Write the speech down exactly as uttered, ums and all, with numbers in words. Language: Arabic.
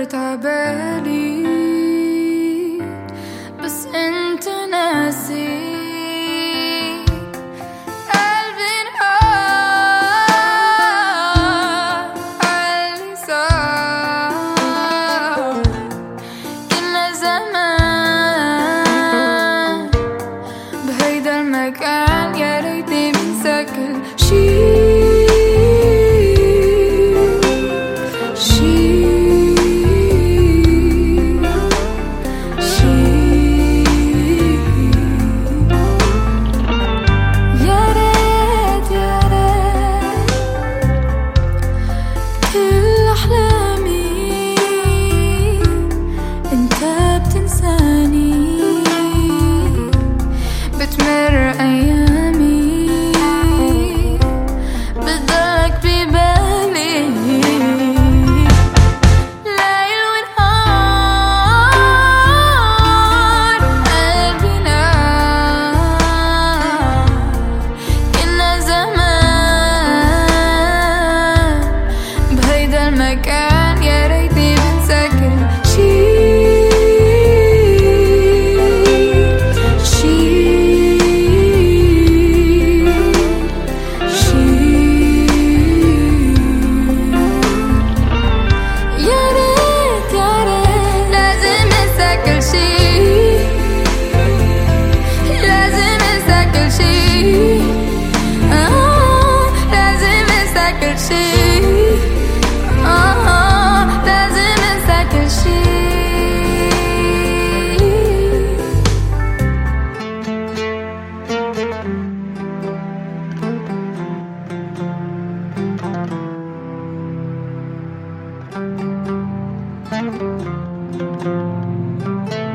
مرت عبالي بس انت ناسي. قلبي انهار عاللي صار. كنا زمان بهيدا المكان، يا ريتني بنسى كل شي. بتمر أيامي بدك ببالي، ليل ونهار قلبي نار. كنا زمان بهيدا المكان، يا ريتني بنسى كل شي. Thank you.